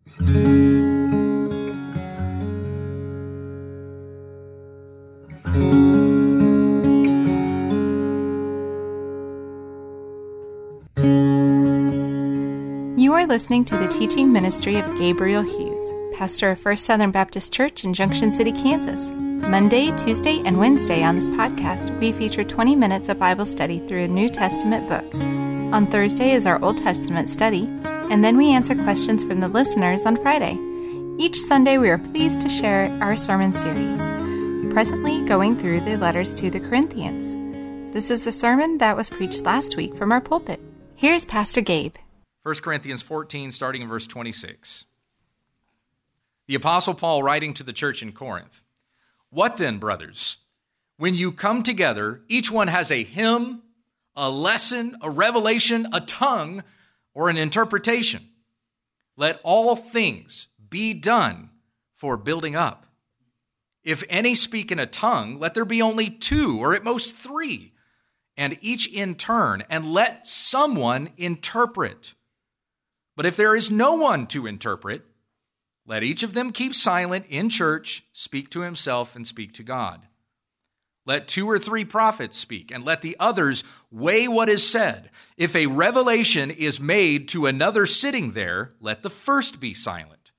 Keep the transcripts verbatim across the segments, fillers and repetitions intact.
You are listening to the teaching ministry of Gabriel Hughes, pastor of First Southern Baptist Church in Junction City, Kansas. Monday, Tuesday, and Wednesday on this podcast, we feature twenty minutes of Bible study through a New Testament book. On Thursday is our Old Testament study, and then we answer questions from the listeners on Friday. Each Sunday, we are pleased to share our sermon series, presently going through the letters to the Corinthians. This is the sermon that was preached last week from our pulpit. Here's Pastor Gabe. First Corinthians fourteen, starting in verse twenty-six. The Apostle Paul writing to the church in Corinth. What then, brothers? When you come together, each one has a hymn, a lesson, a revelation, a tongue, or an interpretation. Let all things be done for building up. If any speak in a tongue, let there be only two, or at most three, and each in turn, and let someone interpret. But if there is no one to interpret, let each of them keep silent in church, speak to himself, and speak to God. Let two or three prophets speak, and let the others weigh what is said. If a revelation is made to another sitting there, let the first be silent.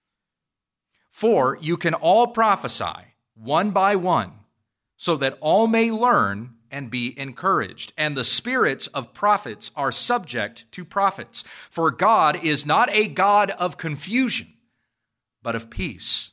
For you can all prophesy, one by one, so that all may learn and be encouraged. And the spirits of prophets are subject to prophets. For God is not a God of confusion, but of peace.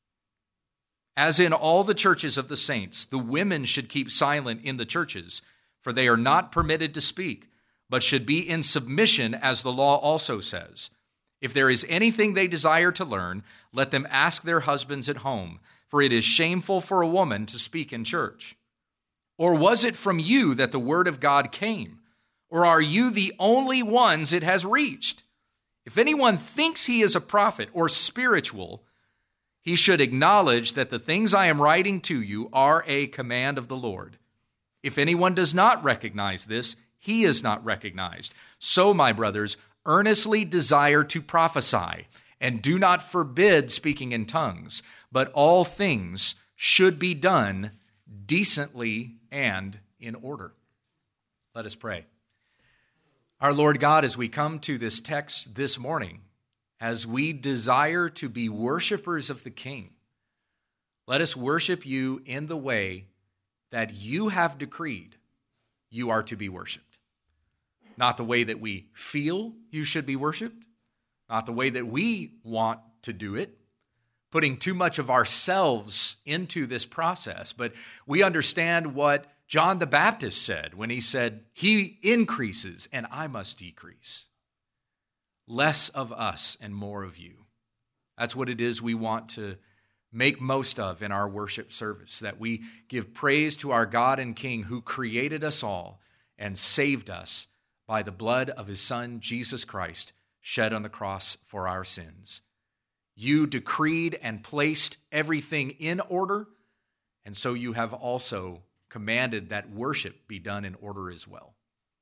As in all the churches of the saints, the women should keep silent in the churches, for they are not permitted to speak, but should be in submission, as the law also says. If there is anything they desire to learn, let them ask their husbands at home, for it is shameful for a woman to speak in church. Or was it from you that the word of God came? Or are you the only ones it has reached? If anyone thinks he is a prophet or spiritual, he should acknowledge that the things I am writing to you are a command of the Lord. If anyone does not recognize this, he is not recognized. So, my brothers, earnestly desire to prophesy, and do not forbid speaking in tongues, but all things should be done decently and in order. Let us pray. Our Lord God, as we come to this text this morning, as we desire to be worshipers of the King, let us worship you in the way that you have decreed you are to be worshiped. Not the way that we feel you should be worshiped, not the way that we want to do it, putting too much of ourselves into this process, but we understand what John the Baptist said when he said, he increases and I must decrease. Less of us and more of you. That's what it is we want to make most of in our worship service, that we give praise to our God and King who created us all and saved us by the blood of his Son, Jesus Christ, shed on the cross for our sins. You decreed and placed everything in order, and so you have also commanded that worship be done in order as well.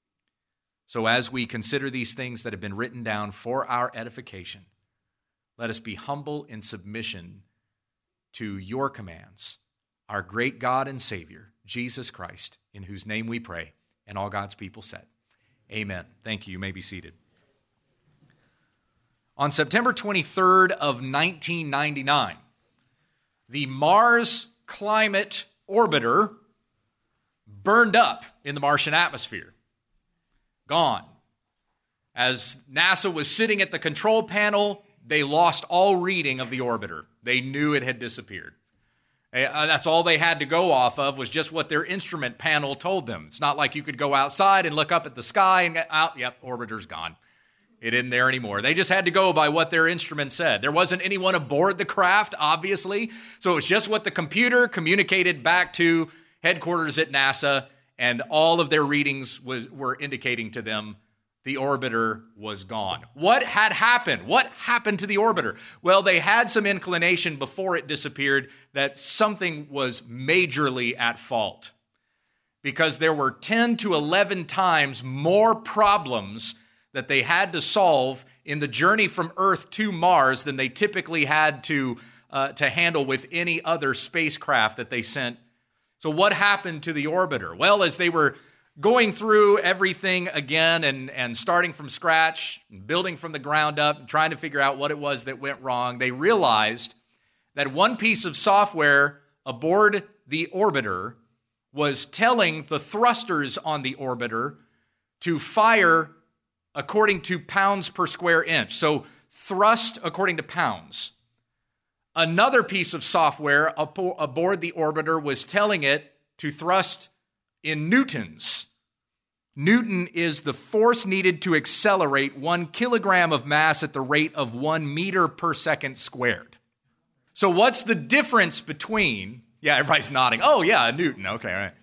So as we consider these things that have been written down for our edification, let us be humble in submission to your commands, our great God and Savior, Jesus Christ, in whose name we pray, and all God's people said, amen. Thank you. You may be seated. On September twenty-third of nineteen ninety-nine, the Mars Climate Orbiter burned up in the Martian atmosphere. Gone. As NASA was sitting at the control panel, they lost all reading of the orbiter. They knew it had disappeared. That's all they had to go off of was just what their instrument panel told them. It's not like you could go outside and look up at the sky and get out, yep, orbiter's gone. It isn't there anymore. They just had to go by what their instrument said. There wasn't anyone aboard the craft, obviously, so it was just what the computer communicated back to headquarters at NASA, and all of their readings was, were indicating to them the orbiter was gone. What had happened? What happened to the orbiter? Well, they had some inclination before it disappeared that something was majorly at fault, because there were ten to eleven times more problems that they had to solve in the journey from Earth to Mars than they typically had to, uh, to handle with any other spacecraft that they sent. So what happened to the orbiter? Well, as they were going through everything again and, and starting from scratch, and building from the ground up, and trying to figure out what it was that went wrong, they realized that one piece of software aboard the orbiter was telling the thrusters on the orbiter to fire according to pounds per square inch. So thrust according to pounds. Another piece of software aboard the orbiter was telling it to thrust in newtons. Newton is the force needed to accelerate one kilogram of mass at the rate of one meter per second squared. So what's the difference between, yeah, everybody's nodding. Oh, yeah, Newton. Okay, all right.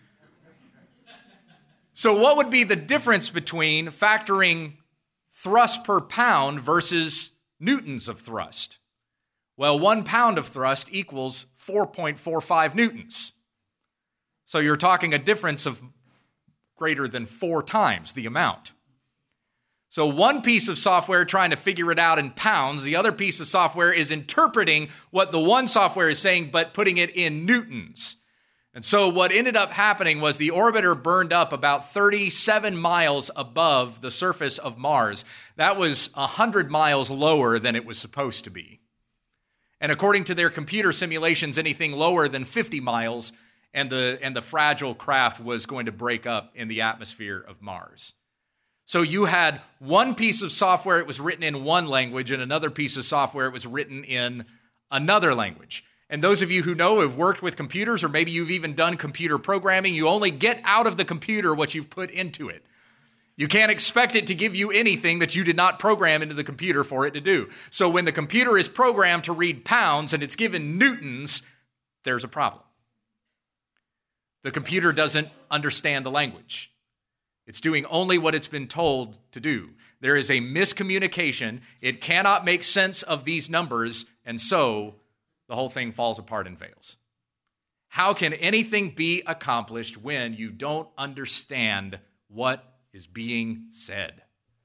So what would be the difference between factoring thrust per pound versus newtons of thrust? Well, one pound of thrust equals four point four five newtons. So you're talking a difference of greater than four times the amount. So one piece of software trying to figure it out in pounds, the other piece of software is interpreting what the one software is saying, but putting it in newtons. And so what ended up happening was the orbiter burned up about thirty-seven miles above the surface of Mars. That was one hundred miles lower than it was supposed to be. And according to their computer simulations, anything lower than fifty miles and the, and the fragile craft was going to break up in the atmosphere of Mars. So you had one piece of software, it was written in one language, and another piece of software, it was written in another language. And those of you who know have worked with computers, or maybe you've even done computer programming, you only get out of the computer what you've put into it. You can't expect it to give you anything that you did not program into the computer for it to do. So when the computer is programmed to read pounds and it's given newtons, there's a problem. The computer doesn't understand the language. It's doing only what it's been told to do. There is a miscommunication. It cannot make sense of these numbers, and so the whole thing falls apart and fails. How can anything be accomplished when you don't understand what is being said?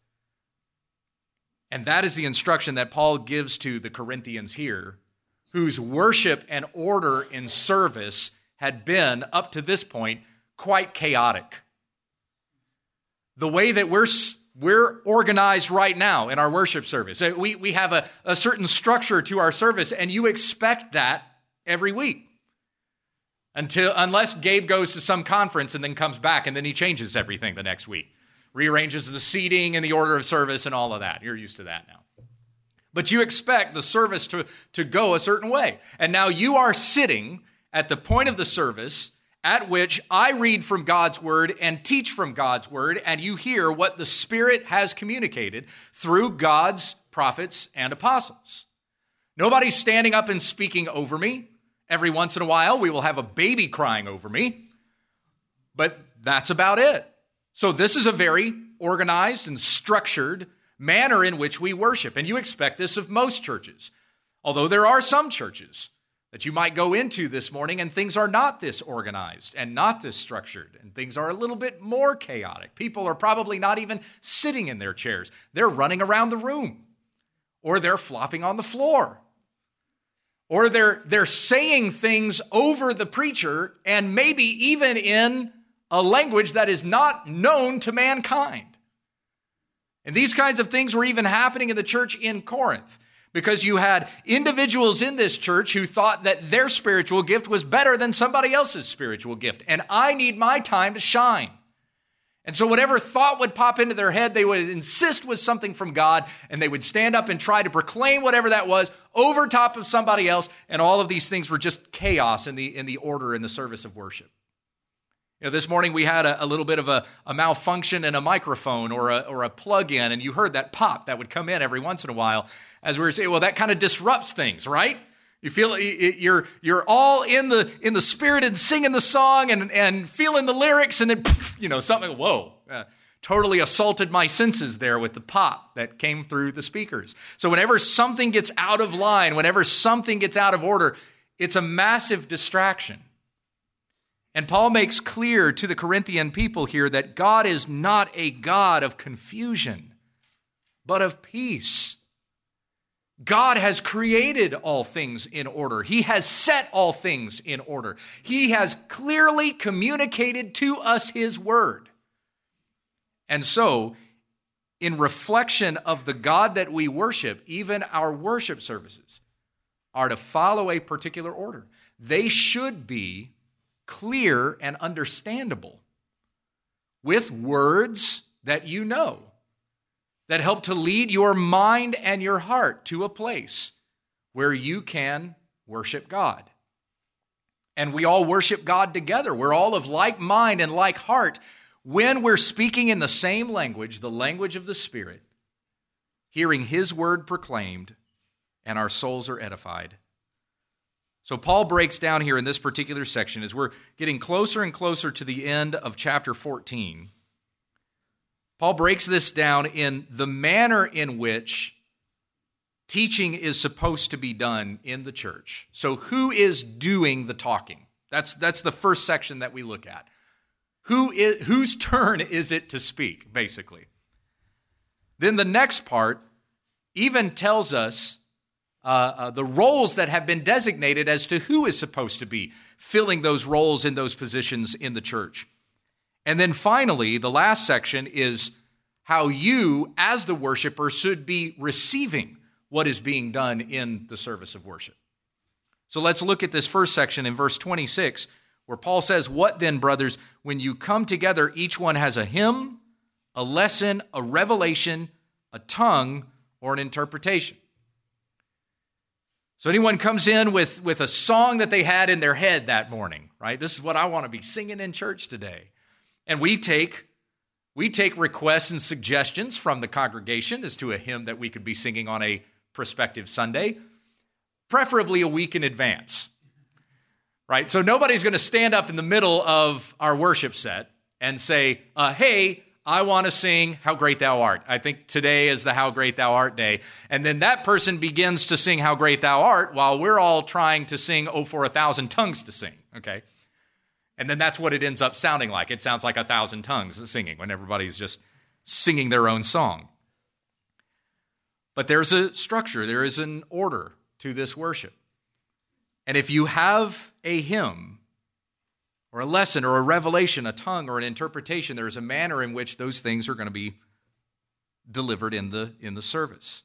And that is the instruction that Paul gives to the Corinthians here, whose worship and order in service had been, up to this point, quite chaotic. The way that we're we're organized right now in our worship service. We, we have a, a certain structure to our service, and you expect that every week. Until unless Gabe goes to some conference and then comes back, and then he changes everything the next week. Rearranges the seating and the order of service and all of that. You're used to that now. But you expect the service to, to go a certain way. And now you are sitting at the point of the service at which I read from God's word and teach from God's word, and you hear what the Spirit has communicated through God's prophets and apostles. Nobody's standing up and speaking over me. Every once in a while, we will have a baby crying over me, but that's about it. So this is a very organized and structured manner in which we worship, and you expect this of most churches, although there are some churches that you might go into this morning and things are not this organized and not this structured, and things are a little bit more chaotic. People are probably not even sitting in their chairs. They're running around the room, or they're flopping on the floor, or they're, they're saying things over the preacher and maybe even in a language that is not known to mankind. And these kinds of things were even happening in the church in Corinth, because you had individuals in this church who thought that their spiritual gift was better than somebody else's spiritual gift. And I need my time to shine. And so whatever thought would pop into their head, they would insist was something from God, and they would stand up and try to proclaim whatever that was over top of somebody else. And all of these things were just chaos in the, in the order and the service of worship. You know, this morning we had a, a little bit of a, a malfunction in a microphone or a, or a plug-in, and you heard that pop that would come in every once in a while as we were saying, well, that kind of disrupts things, right? You feel you're you're all in the in the spirit and singing the song and, and feeling the lyrics, and then, you know, something, whoa, uh, totally assaulted my senses there with the pop that came through the speakers. So whenever something gets out of line, whenever something gets out of order, it's a massive distraction. And Paul makes clear to the Corinthian people here that God is not a God of confusion, but of peace. God has created all things in order. He has set all things in order. He has clearly communicated to us his word. And so, in reflection of the God that we worship, even our worship services are to follow a particular order. They should be clear and understandable with words that you know, that help to lead your mind and your heart to a place where you can worship God. And we all worship God together. We're all of like mind and like heart when we're speaking in the same language, the language of the Spirit, hearing his word proclaimed, and our souls are edified. So Paul breaks down here in this particular section as we're getting closer and closer to the end of chapter fourteen. Paul breaks this down in the manner in which teaching is supposed to be done in the church. So who is doing the talking? That's, that's the first section that we look at. Who is, whose turn is it to speak, basically? Then the next part even tells us uh, uh, the roles that have been designated as to who is supposed to be filling those roles in those positions in the church. And then finally, the last section is how you, as the worshiper, should be receiving what is being done in the service of worship. So let's look at this first section in verse twenty-six, where Paul says, "What then, brothers, when you come together, each one has a hymn, a lesson, a revelation, a tongue, or an interpretation." So anyone comes in with, with a song that they had in their head that morning, right? This is what I want to be singing in church today. And we take, we take requests and suggestions from the congregation as to a hymn that we could be singing on a prospective Sunday, preferably a week in advance, right? So nobody's going to stand up in the middle of our worship set and say, uh, hey, I want to sing How Great Thou Art. I think today is the How Great Thou Art day. And then that person begins to sing How Great Thou Art while we're all trying to sing Oh, for a Thousand Tongues to Sing, okay? And then that's what it ends up sounding like. It sounds like a thousand tongues singing when everybody's just singing their own song. But there's a structure, there is an order to this worship. And if you have a hymn or a lesson or a revelation, a tongue or an interpretation, there is a manner in which those things are going to be delivered in the, in the service.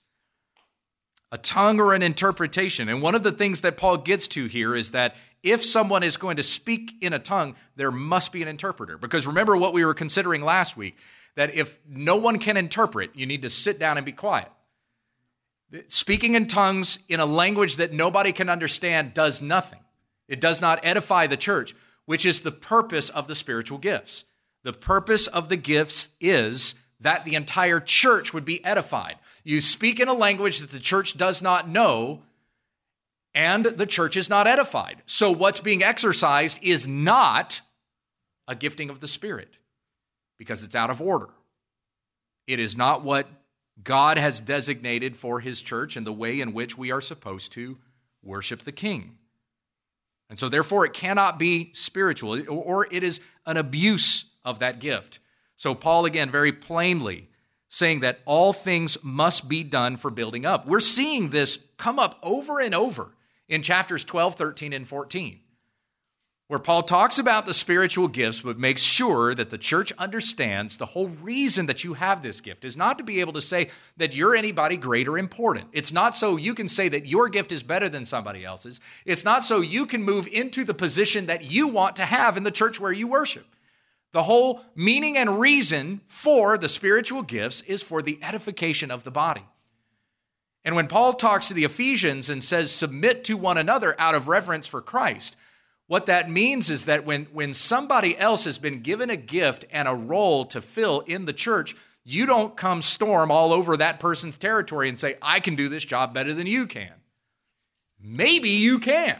A tongue or an interpretation. And one of the things that Paul gets to here is that if someone is going to speak in a tongue, there must be an interpreter. Because remember what we were considering last week, that if no one can interpret, you need to sit down and be quiet. Speaking in tongues in a language that nobody can understand does nothing. It does not edify the church, which is the purpose of the spiritual gifts. The purpose of the gifts is that the entire church would be edified. You speak in a language that the church does not know, and the church is not edified. So what's being exercised is not a gifting of the Spirit, because it's out of order. It is not what God has designated for his church and the way in which we are supposed to worship the King. And so therefore it cannot be spiritual, or it is an abuse of that gift. So Paul, again, very plainly saying that all things must be done for building up. We're seeing this come up over and over in chapters twelve, thirteen, and fourteen, where Paul talks about the spiritual gifts, but makes sure that the church understands the whole reason that you have this gift is not to be able to say that you're anybody great or important. It's not so you can say that your gift is better than somebody else's. It's not so you can move into the position that you want to have in the church where you worship. The whole meaning and reason for the spiritual gifts is for the edification of the body. And when Paul talks to the Ephesians and says, submit to one another out of reverence for Christ, what that means is that when, when somebody else has been given a gift and a role to fill in the church, you don't come storm all over that person's territory and say, I can do this job better than you can. Maybe you can,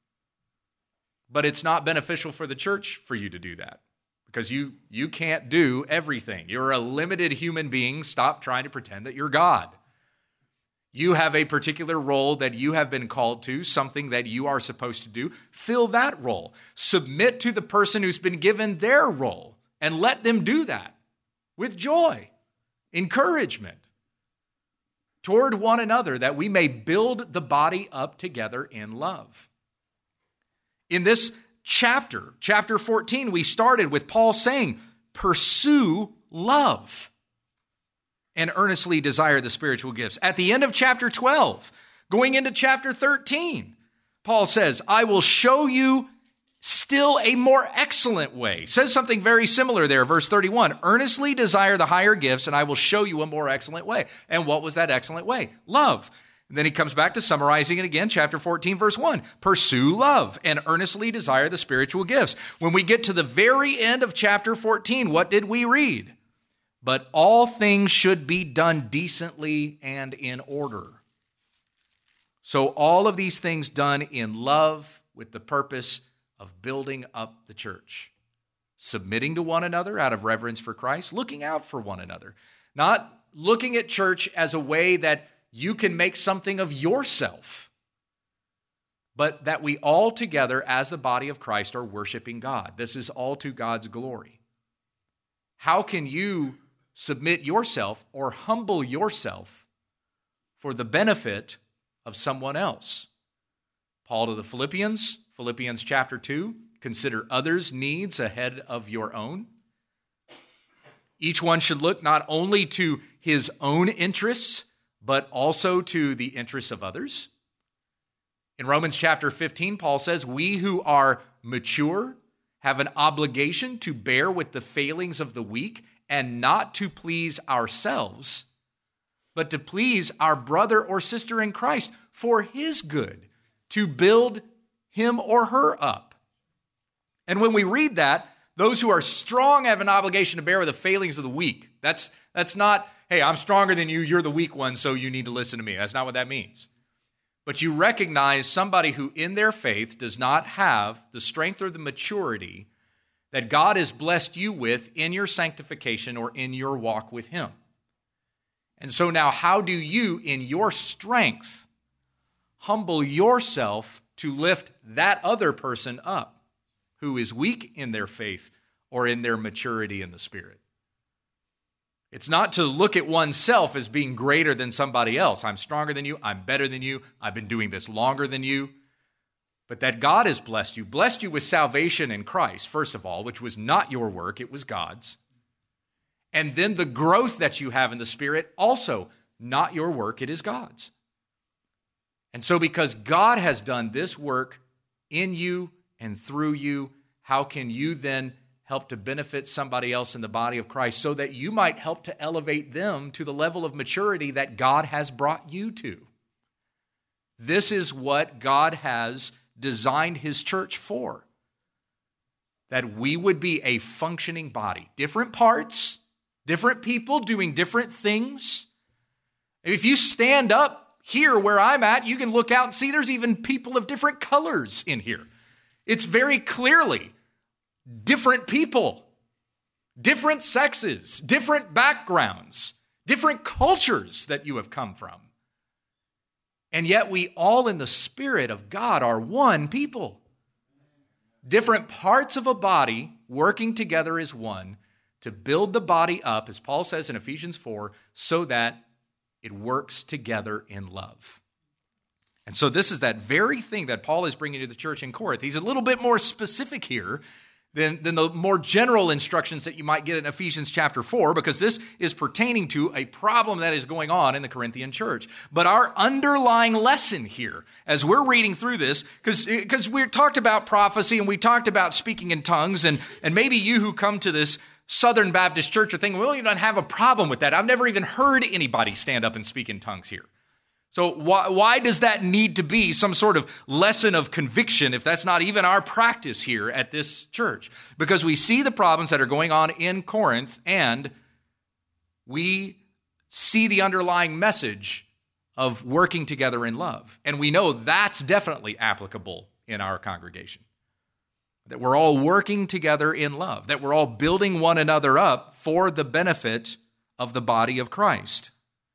but it's not beneficial for the church for you to do that. Because you, you can't do everything. You're a limited human being. Stop trying to pretend that you're God. You have a particular role that you have been called to, something that you are supposed to do. Fill that role. Submit to the person who's been given their role and let them do that with joy, encouragement. toward one another, that we may build the body up together in love. In this chapter, chapter fourteen, we started with Paul saying, pursue love and earnestly desire the spiritual gifts. At the end of chapter twelve, going into chapter thirteen, Paul says, I will show you still a more excellent way. Says something very similar there, verse thirty-one. Earnestly desire the higher gifts, and I will show you a more excellent way. And what was that excellent way? Love. And then he comes back to summarizing it again, chapter fourteen, verse one. Pursue love and earnestly desire the spiritual gifts. When we get to the very end of chapter fourteen, what did we read? But all things should be done decently and in order. So all of these things done in love with the purpose of building up the church. Submitting to one another out of reverence for Christ, looking out for one another. Not looking at church as a way that you can make something of yourself, but that we all together as the body of Christ are worshiping God. This is all to God's glory. How can you submit yourself or humble yourself for the benefit of someone else? Paul to the Philippians, Philippians chapter two, consider others' needs ahead of your own. Each one should look not only to his own interests, but also to the interests of others. In Romans chapter fifteen, Paul says, we who are mature have an obligation to bear with the failings of the weak and not to please ourselves, but to please our brother or sister in Christ for his good, to build him or her up. And when we read that, those who are strong have an obligation to bear with the failings of the weak. That's, that's not, hey, I'm stronger than you, you're the weak one, so you need to listen to me. That's not what that means. But you recognize somebody who in their faith does not have the strength or the maturity that God has blessed you with in your sanctification or in your walk with him. And so now how do you, in your strength, humble yourself to lift that other person up who is weak in their faith or in their maturity in the Spirit? It's not to look at oneself as being greater than somebody else. I'm stronger than you. I'm better than you. I've been doing this longer than you. But that God has blessed you, blessed you with salvation in Christ, first of all, which was not your work, it was God's. And then the growth that you have in the Spirit, also not your work, it is God's. And so because God has done this work in you and through you, how can you then help to benefit somebody else in the body of Christ so that you might help to elevate them to the level of maturity that God has brought you to? This is what God has designed his church for, that we would be a functioning body. Different parts, different people doing different things. If you stand up here where I'm at, you can look out and see there's even people of different colors in here. It's very clearly different people, different sexes, different backgrounds, different cultures that you have come from. And yet we all in the Spirit of God are one people. Different parts of a body working together as one to build the body up, as Paul says in Ephesians four, so that it works together in love. And so this is that very thing that Paul is bringing to the church in Corinth. He's a little bit more specific here than, than the more general instructions that you might get in Ephesians chapter four, because this is pertaining to a problem that is going on in the Corinthian church. But our underlying lesson here, as we're reading through this, because because we talked about prophecy and we talked about speaking in tongues, and, and maybe you who come to this Southern Baptist church are thinking, well, you don't have a problem with that. I've never even heard anybody stand up and speak in tongues here. So why, why does that need to be some sort of lesson of conviction if that's not even our practice here at this church? Because we see the problems that are going on in Corinth, and we see the underlying message of working together in love. And we know that's definitely applicable in our congregation. That we're all working together in love, that we're all building one another up for the benefit of the body of Christ.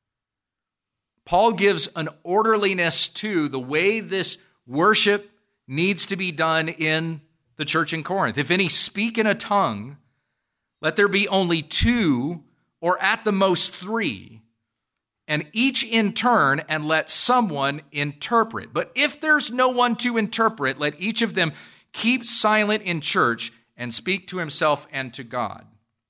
Paul gives an orderliness to the way this worship needs to be done in the church in Corinth. If any speak in a tongue, let there be only two or at the most three, and each in turn, and let someone interpret. But if there's no one to interpret, let each of them keep silent in church and speak to himself and to God.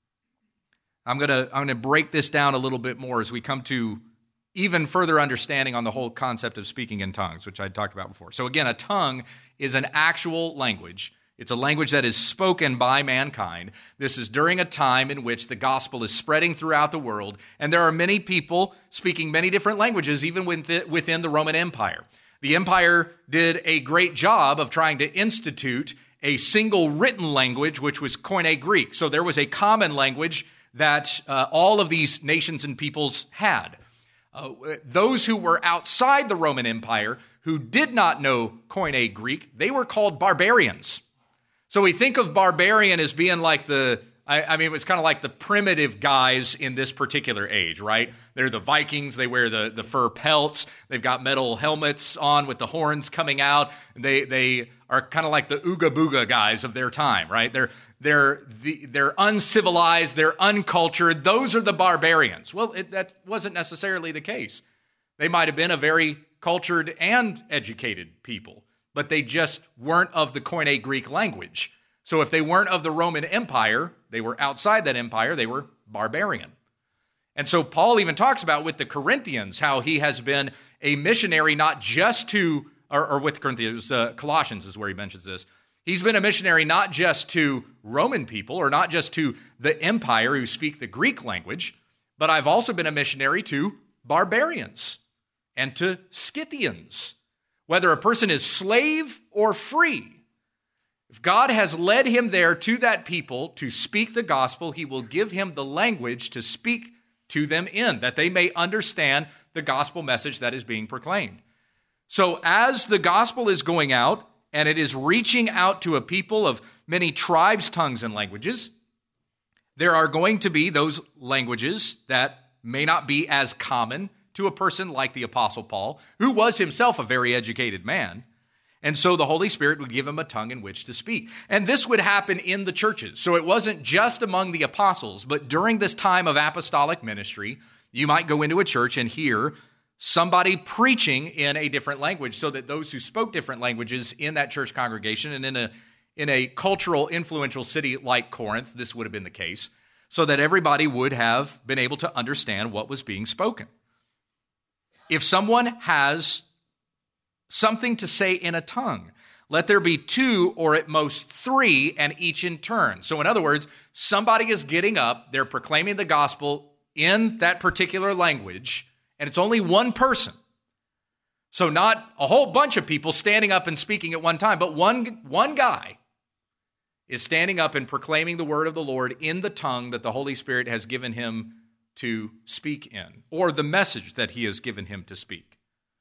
I'm going to I'm going to break this down a little bit more as we come to even further understanding on the whole concept of speaking in tongues, which I talked about before. So again, a tongue is an actual language. It's a language that is spoken by mankind. This is during a time in which the gospel is spreading throughout the world, and there are many people speaking many different languages, even within the Roman Empire. The empire did a great job of trying to institute a single written language, which was Koine Greek. So there was a common language that uh, all of these nations and peoples had. Uh, those who were outside the Roman Empire, who did not know Koine Greek, they were called barbarians. So we think of barbarian as being like the, I, I mean, it was kind of like the primitive guys in this particular age, right? They're the Vikings. They wear the, the fur pelts. They've got metal helmets on with the horns coming out. They they are kind of like the Ooga Booga guys of their time, right? They're they're the, they're uncivilized. They're uncultured. Those are the barbarians. Well, it, that wasn't necessarily the case. They might have been a very cultured and educated people, but they just weren't of the Koine Greek language. So if they weren't of the Roman Empire, they were outside that empire, they were barbarian. And so Paul even talks about with the Corinthians how he has been a missionary not just to, or, or with Corinthians, uh, Colossians is where he mentions this. He's been a missionary not just to Roman people or not just to the empire who speak the Greek language, but I've also been a missionary to barbarians and to Scythians. Whether a person is slave or free, if God has led him there to that people to speak the gospel, he will give him the language to speak to them in, that they may understand the gospel message that is being proclaimed. So as the gospel is going out, and it is reaching out to a people of many tribes, tongues, and languages, there are going to be those languages that may not be as common to a person like the Apostle Paul, who was himself a very educated man. And so the Holy Spirit would give him a tongue in which to speak. And this would happen in the churches. So it wasn't just among the apostles, but during this time of apostolic ministry, you might go into a church and hear somebody preaching in a different language so that those who spoke different languages in that church congregation and in a, in a cultural, influential city like Corinth, this would have been the case, so that everybody would have been able to understand what was being spoken. If someone has something to say in a tongue, let there be two or at most three, and each in turn. So in other words, somebody is getting up, they're proclaiming the gospel in that particular language, and it's only one person. So not a whole bunch of people standing up and speaking at one time, but one, one guy is standing up and proclaiming the word of the Lord in the tongue that the Holy Spirit has given him to speak in, or the message that he has given him to speak.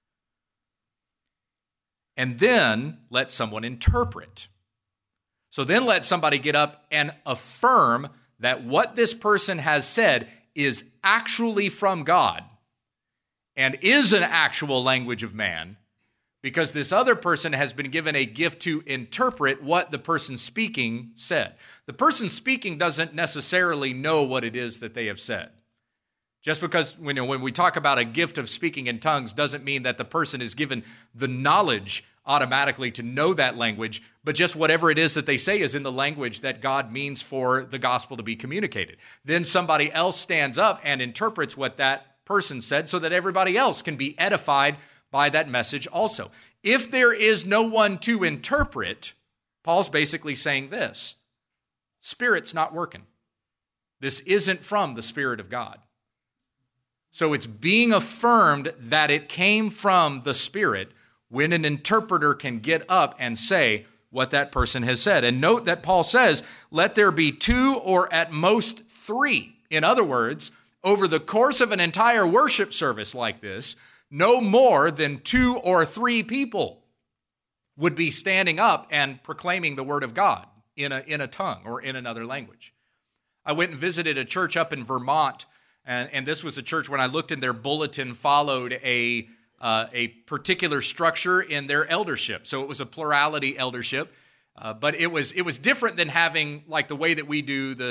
And then let someone interpret. So then let somebody get up and affirm that what this person has said is actually from God and is an actual language of man, because this other person has been given a gift to interpret what the person speaking said. The person speaking doesn't necessarily know what it is that they have said. Just because you know, when we talk about a gift of speaking in tongues doesn't mean that the person is given the knowledge automatically to know that language, but just whatever it is that they say is in the language that God means for the gospel to be communicated. Then somebody else stands up and interprets what that person said so that everybody else can be edified by that message also. If there is no one to interpret, Paul's basically saying this: Spirit's not working. This isn't from the Spirit of God. So it's being affirmed that it came from the Spirit when an interpreter can get up and say what that person has said. And note that Paul says, let there be two or at most three. In other words, over the course of an entire worship service like this, no more than two or three people would be standing up and proclaiming the word of God in a, in a tongue or in another language. I went and visited a church up in Vermont, and, and this was a church, when I looked in their bulletin, followed a, uh, a particular structure in their eldership. So it was a plurality eldership, uh, but it was, it was different than having like the way that we do the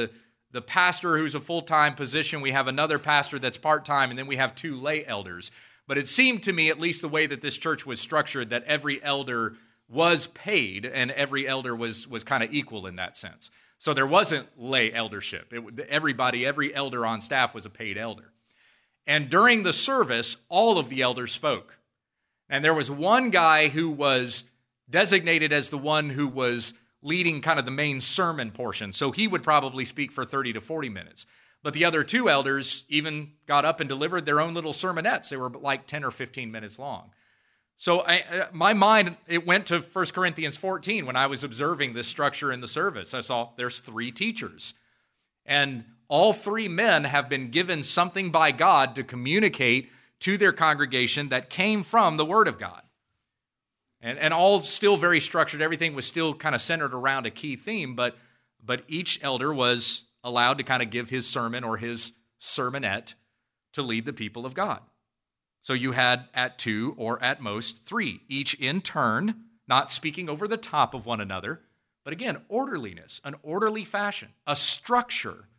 the pastor who's a full-time position, we have another pastor that's part-time, and then we have two lay elders. But it seemed to me, at least the way that this church was structured, that every elder was paid and every elder was, was kind of equal in that sense. So there wasn't lay eldership. It, everybody, every elder on staff was a paid elder. And during the service, all of the elders spoke. And there was one guy who was designated as the one who was leading kind of the main sermon portion. So he would probably speak for thirty to forty minutes. But the other two elders even got up and delivered their own little sermonettes. They were like ten or fifteen minutes long. So I, my mind, it went to First Corinthians fourteen when I was observing this structure in the service. I saw there's three teachers. And all three men have been given something by God to communicate to their congregation that came from the Word of God. And, and all still very structured. Everything was still kind of centered around a key theme, but, but each elder was allowed to kind of give his sermon or his sermonette to lead the people of God. So you had at two or at most three, each in turn, not speaking over the top of one another, but again, orderliness, an orderly fashion, a structure.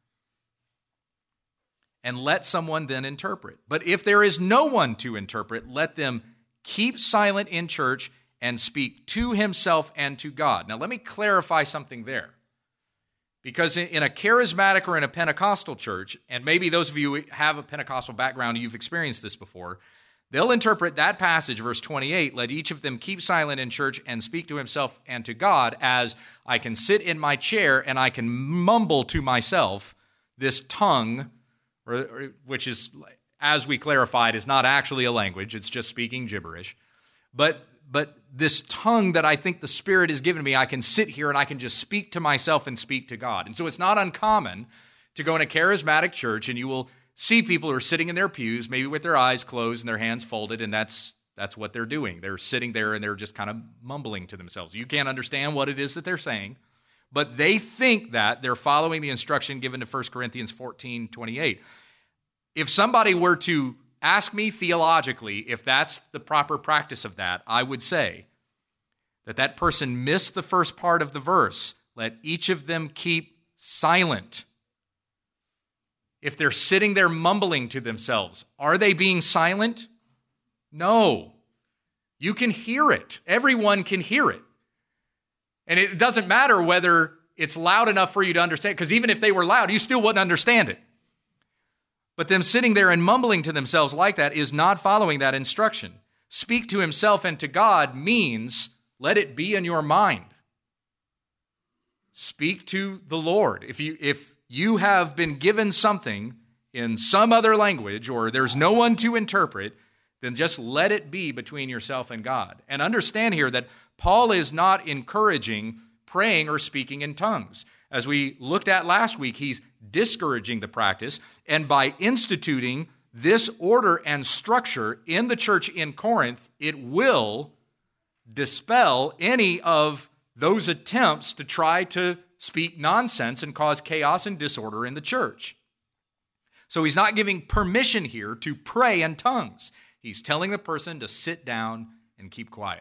And let someone then interpret. But if there is no one to interpret, let them keep silent in church and speak to himself and to God. Now, let me clarify something there. Because in a charismatic or in a Pentecostal church, and maybe those of you who have a Pentecostal background, you've experienced this before, they'll interpret that passage, verse twenty-eight, let each of them keep silent in church and speak to himself and to God, as I can sit in my chair and I can mumble to myself this tongue, which is, as we clarified, is not actually a language, it's just speaking gibberish. But but this tongue that I think the Spirit has given me, I can sit here and I can just speak to myself and speak to God. And so it's not uncommon to go in a charismatic church and you will see people who are sitting in their pews, maybe with their eyes closed and their hands folded, and that's that's what they're doing. They're sitting there and they're just kind of mumbling to themselves. You can't understand what it is that they're saying, but they think that they're following the instruction given to First Corinthians fourteen twenty-eight. If somebody were to ask me theologically if that's the proper practice of that, I would say that that person missed the first part of the verse. Let each of them keep silent. If they're sitting there mumbling to themselves, are they being silent? No. You can hear it. Everyone can hear it. And it doesn't matter whether it's loud enough for you to understand, because even if they were loud, you still wouldn't understand it. But them sitting there and mumbling to themselves like that is not following that instruction. Speak to himself and to God means let it be in your mind. Speak to the Lord. If you, if you have been given something in some other language or there's no one to interpret, then just let it be between yourself and God. And understand here that Paul is not encouraging praying or speaking in tongues. As we looked at last week, he's discouraging the practice, and by instituting this order and structure in the church in Corinth, it will dispel any of those attempts to try to speak nonsense and cause chaos and disorder in the church. So he's not giving permission here to pray in tongues. He's telling the person to sit down and keep quiet.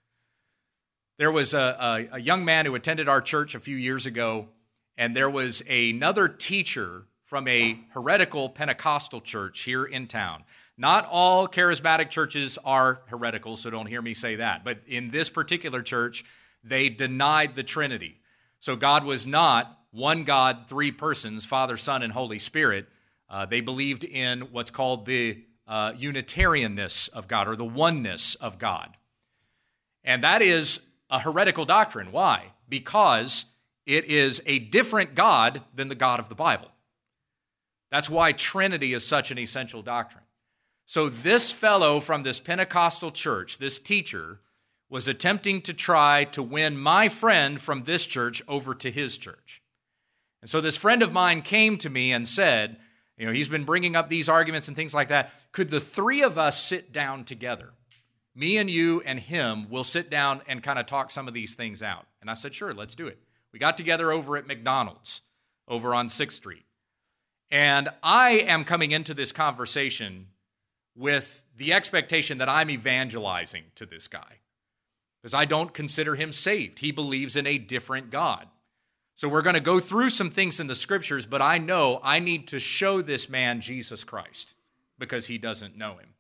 There was a, a, a young man who attended our church a few years ago, and there was another teacher from a heretical Pentecostal church here in town. Not all charismatic churches are heretical, so don't hear me say that. But in this particular church, they denied the Trinity. So God was not one God, three persons, Father, Son, and Holy Spirit. Uh, they believed in what's called the uh, Unitarianness of God, or the oneness of God. And that is a heretical doctrine. Why? Because it is a different God than the God of the Bible. That's why Trinity is such an essential doctrine. So this fellow from this Pentecostal church, this teacher, was attempting to try to win my friend from this church over to his church. And so this friend of mine came to me and said, you know, he's been bringing up these arguments and things like that. Could the three of us sit down together? Me and you and him will sit down and kind of talk some of these things out. And I said, sure, let's do it. We got together over at McDonald's over on sixth street. And I am coming into this conversation with the expectation that I'm evangelizing to this guy, because I don't consider him saved. He believes in a different God. So we're going to go through some things in the scriptures, but I know I need to show this man Jesus Christ because he doesn't know him.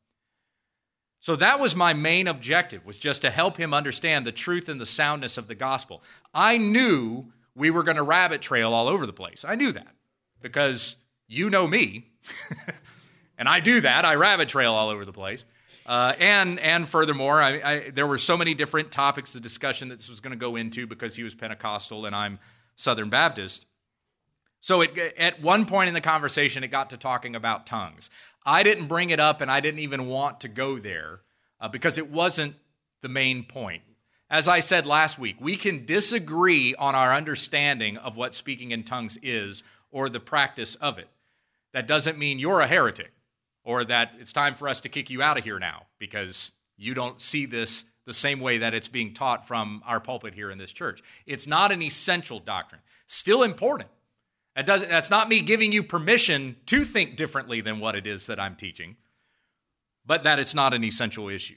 So that was my main objective, was just to help him understand the truth and the soundness of the gospel. I knew we were going to rabbit trail all over the place. I knew that because you know me, and I do that. I rabbit trail all over the place. Uh, and and furthermore, I, I, there were so many different topics of discussion that this was going to go into because he was Pentecostal and I'm Southern Baptist. So it, at one point in the conversation, it got to talking about tongues. I didn't bring it up, and I didn't even want to go there uh, because it wasn't the main point. As I said last week, we can disagree on our understanding of what speaking in tongues is or the practice of it. That doesn't mean you're a heretic or that it's time for us to kick you out of here now because you don't see this the same way that it's being taught from our pulpit here in this church. It's not an essential doctrine. Still important. That doesn't, that's not me giving you permission to think differently than what it is that I'm teaching, but that it's not an essential issue.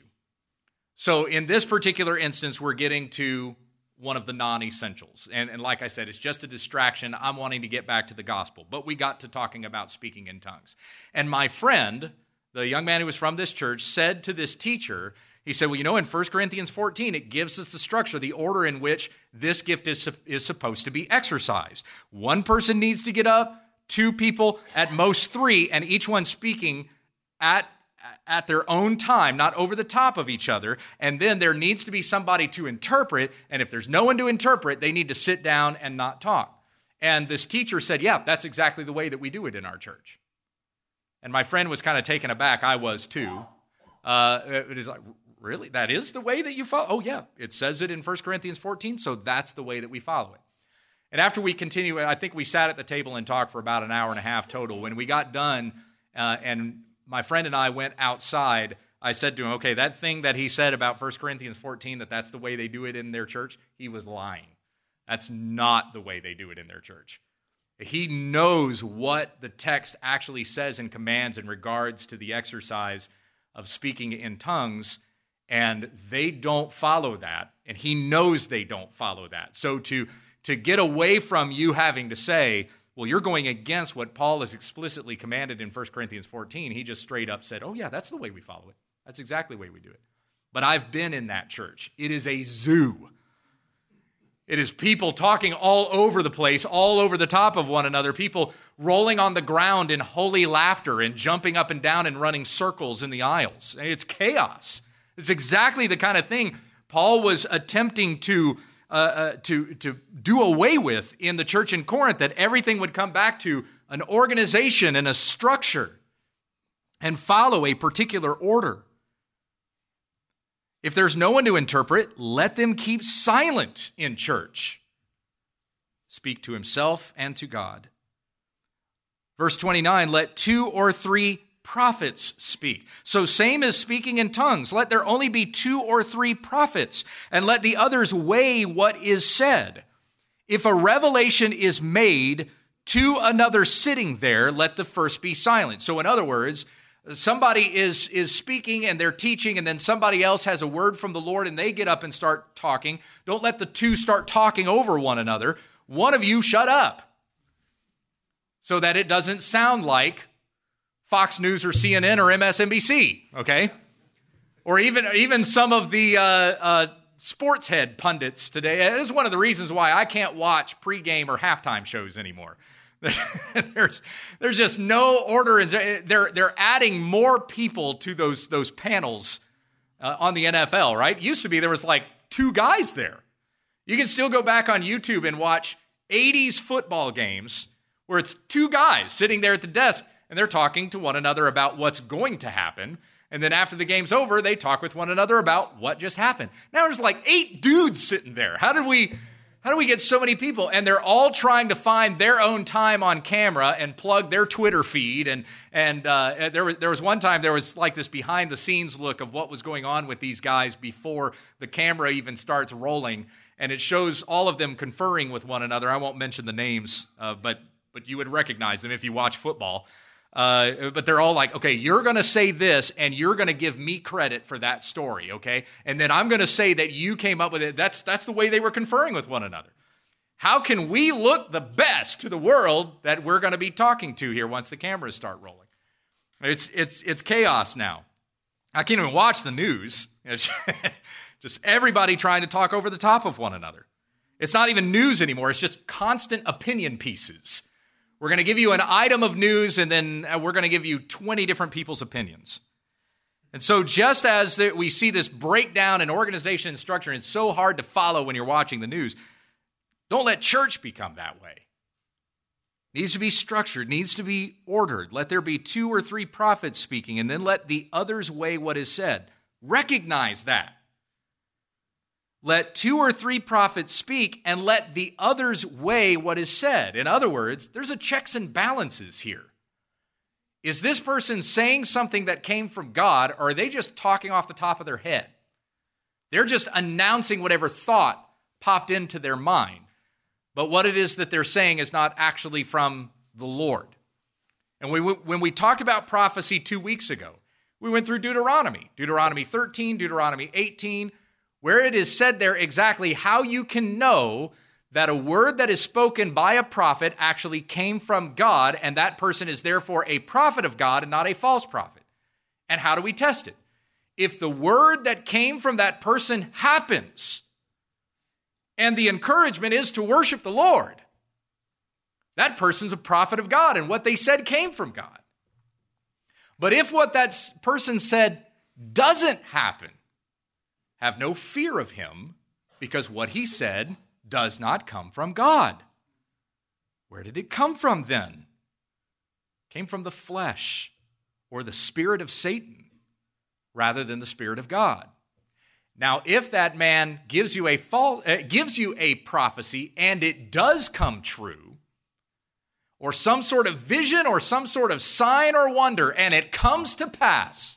So in this particular instance, we're getting to one of the non-essentials. And, and like I said, it's just a distraction. I'm wanting to get back to the gospel. But we got to talking about speaking in tongues. And my friend, the young man who was from this church, said to this teacher, he said, well, you know, in First Corinthians fourteen, it gives us the structure, the order in which this gift is, is supposed to be exercised. One person needs to get up, two people, at most three, and each one speaking at, at their own time, not over the top of each other. And then there needs to be somebody to interpret, and if there's no one to interpret, they need to sit down and not talk. And this teacher said, yeah, that's exactly the way that we do it in our church. And my friend was kind of taken aback. I was too. Uh, it is like, really? That is the way that you follow? Oh, yeah. It says it in First Corinthians fourteen, so that's the way that we follow it. And after we continue, I think we sat at the table and talked for about an hour and a half total. When we got done, uh, and my friend and I went outside, I said to him, okay, that thing that he said about First Corinthians fourteen, that that's the way they do it in their church, he was lying. That's not the way they do it in their church. He knows what the text actually says and commands in regards to the exercise of speaking in tongues, and they don't follow that, and he knows they don't follow that. So to, to get away from you having to say, well, you're going against what Paul has explicitly commanded in First Corinthians fourteen, he just straight up said, oh yeah, that's the way we follow it. That's exactly the way we do it. But I've been in that church. It is a zoo. It is people talking all over the place, all over the top of one another, people rolling on the ground in holy laughter and jumping up and down and running circles in the aisles. It's chaos. It's exactly the kind of thing Paul was attempting to, uh, uh, to, to do away with in the church in Corinth, that everything would come back to an organization and a structure and follow a particular order. If there's no one to interpret, let them keep silent in church. Speak to himself and to God. Verse twenty-nine, let two or three prophets speak. So same as speaking in tongues, let there only be two or three prophets, and let the others weigh what is said. If a revelation is made to another sitting there, let the first be silent. So in other words, somebody is, is speaking and they're teaching, and then somebody else has a word from the Lord and they get up and start talking. Don't let the two start talking over one another. One of you shut up so that it doesn't sound like Fox News or C N N or M S N B C, okay? Or even, even some of the uh, uh, sports head pundits today. This is one of the reasons why I can't watch pregame or halftime shows anymore. there's there's just no order. They're they're adding more people to those those panels uh, on the N F L, right? Used to be there was like two guys there. You can still go back on YouTube and watch eighties football games where it's two guys sitting there at the desk and they're talking to one another about what's going to happen. And then after the game's over, they talk with one another about what just happened. Now there's like eight dudes sitting there. How did we... How do we get so many people? And they're all trying to find their own time on camera and plug their Twitter feed. And and uh, there was there was one time there was like this behind the scenes look of what was going on with these guys before the camera even starts rolling, and it shows all of them conferring with one another. I won't mention the names, uh, but but you would recognize them if you watch football. Uh, but they're all like, okay, you're going to say this, and you're going to give me credit for that story, okay? And then I'm going to say that you came up with it. That's that's the way they were conferring with one another. How can we look the best to the world that we're going to be talking to here once the cameras start rolling? It's it's it's chaos now. I can't even watch the news. It's just everybody trying to talk over the top of one another. It's not even news anymore. It's just constant opinion pieces. We're going to give you an item of news, and then we're going to give you twenty different people's opinions. And so just as we see this breakdown in organization and structure, and it's so hard to follow when you're watching the news, don't let church become that way. It needs to be structured, needs to be ordered. Let there be two or three prophets speaking, and then let the others weigh what is said. Recognize that. Let two or three prophets speak, and let the others weigh what is said. In other words, there's a checks and balances here. Is this person saying something that came from God, or are they just talking off the top of their head? They're just announcing whatever thought popped into their mind. But what it is that they're saying is not actually from the Lord. And we, when we talked about prophecy two weeks ago, we went through Deuteronomy, Deuteronomy thirteen, Deuteronomy eighteen, where it is said there exactly how you can know that a word that is spoken by a prophet actually came from God, and that person is therefore a prophet of God and not a false prophet. And how do we test it? If the word that came from that person happens, and the encouragement is to worship the Lord, that person's a prophet of God, and what they said came from God. But if what that person said doesn't happen, have no fear of him, because what he said does not come from God. Where did it come from then? It came from the flesh or the spirit of Satan rather than the spirit of God. Now, if that man gives you a false, uh, gives you a prophecy and it does come true, or some sort of vision or some sort of sign or wonder, and it comes to pass,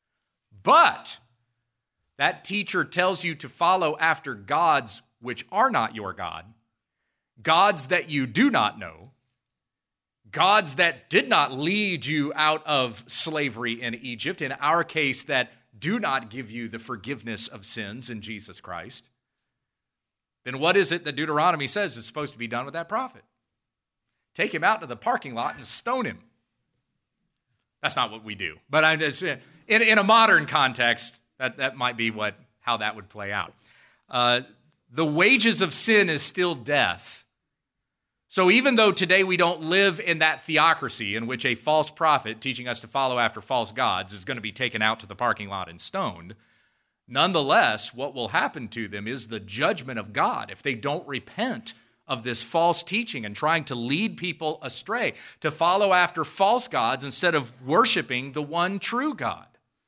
but that teacher tells you to follow after gods which are not your God, gods that you do not know, gods that did not lead you out of slavery in Egypt, in our case, that do not give you the forgiveness of sins in Jesus Christ, then what is it that Deuteronomy says is supposed to be done with that prophet? Take him out to the parking lot and stone him. That's not what we do. But I'm just, in, in a modern context, that, that might be what how that would play out. Uh, the wages of sin is still death. So even though today we don't live in that theocracy in which a false prophet teaching us to follow after false gods is going to be taken out to the parking lot and stoned, nonetheless, what will happen to them is the judgment of God if they don't repent of this false teaching and trying to lead people astray, to follow after false gods instead of worshiping the one true God.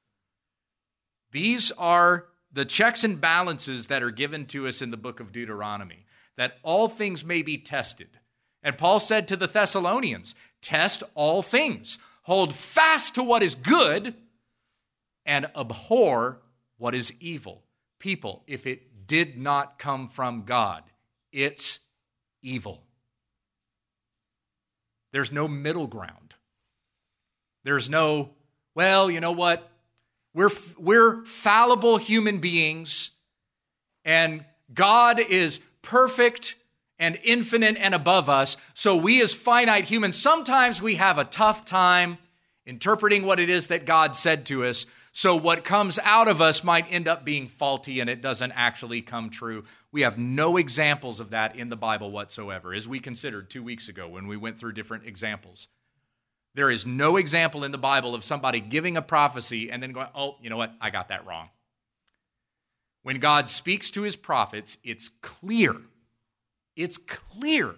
These are the checks and balances that are given to us in the book of Deuteronomy, that all things may be tested. And Paul said to the Thessalonians, test all things, hold fast to what is good, and abhor what is evil. People, if it did not come from God, it's evil. There's no middle ground. There's no, well, you know what? We're, we're fallible human beings, and God is perfect and infinite and above us, so we as finite humans, sometimes we have a tough time interpreting what it is that God said to us, so what comes out of us might end up being faulty and it doesn't actually come true. We have no examples of that in the Bible whatsoever, as we considered two weeks ago when we went through different examples. There is no example in the Bible of somebody giving a prophecy and then going, oh, you know what, I got that wrong. When God speaks to his prophets, it's clear. It's clear.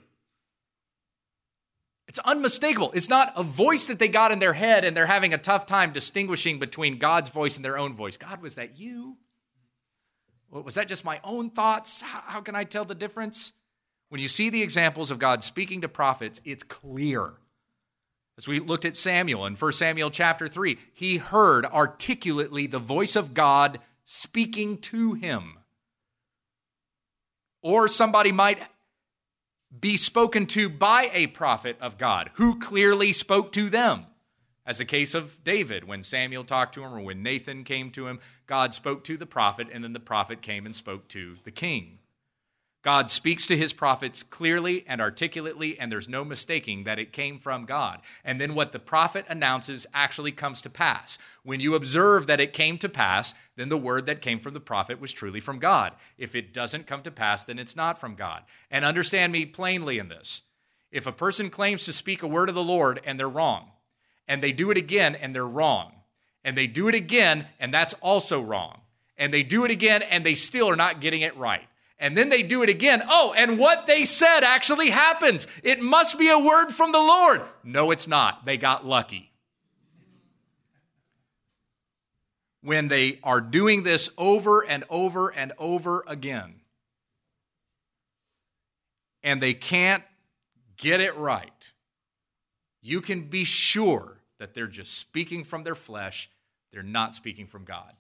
It's unmistakable. It's not a voice that they got in their head and they're having a tough time distinguishing between God's voice and their own voice. God, was that you? Was that just my own thoughts? How can I tell the difference? When you see the examples of God speaking to prophets, it's clear. As we looked at Samuel in First Samuel chapter three, he heard articulately the voice of God speaking to him. Or somebody might be spoken to by a prophet of God who clearly spoke to them. As the case of David, when Samuel talked to him or when Nathan came to him, God spoke to the prophet and then the prophet came and spoke to the king. God speaks to his prophets clearly and articulately, and there's no mistaking that it came from God. And then what the prophet announces actually comes to pass. When you observe that it came to pass, then the word that came from the prophet was truly from God. If it doesn't come to pass, then it's not from God. And understand me plainly in this. If a person claims to speak a word of the Lord and they're wrong, and they do it again and they're wrong, and they do it again and that's also wrong, and they do it again and they still are not getting it right, and then they do it again. Oh, and what they said actually happens. It must be a word from the Lord. No, it's not. They got lucky. When they are doing this over and over and over again, and they can't get it right, you can be sure that they're just speaking from their flesh. They're not speaking from God.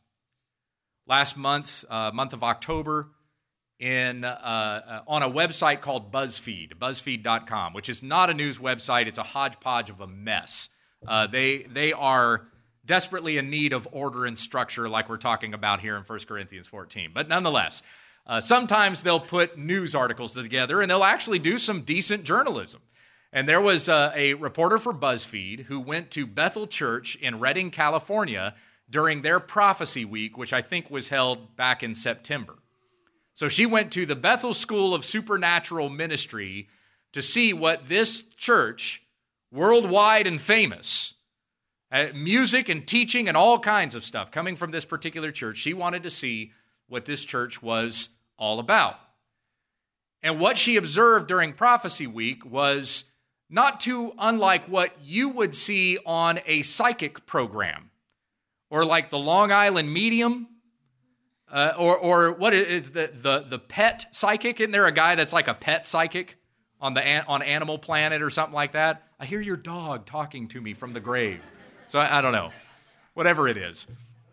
Last month, uh, month of October, in uh, uh, on a website called BuzzFeed, BuzzFeed dot com, which is not a news website. It's a hodgepodge of a mess. Uh, they they are desperately in need of order and structure, like we're talking about here in First Corinthians fourteen. But nonetheless, uh, sometimes they'll put news articles together, and they'll actually do some decent journalism. And there was uh, a reporter for BuzzFeed who went to Bethel Church in Redding, California, during their prophecy week, which I think was held back in September. So she went to the Bethel School of Supernatural Ministry to see what this church, worldwide and famous, uh, music and teaching and all kinds of stuff coming from this particular church, she wanted to see what this church was all about. And what she observed during prophecy week was not too unlike what you would see on a psychic program, or like the Long Island Medium, Uh, or or what is the, the the pet psychic? Isn't there a guy that's like a pet psychic on the on Animal Planet or something like that? I hear your dog talking to me from the grave. So I, I don't know, whatever it is.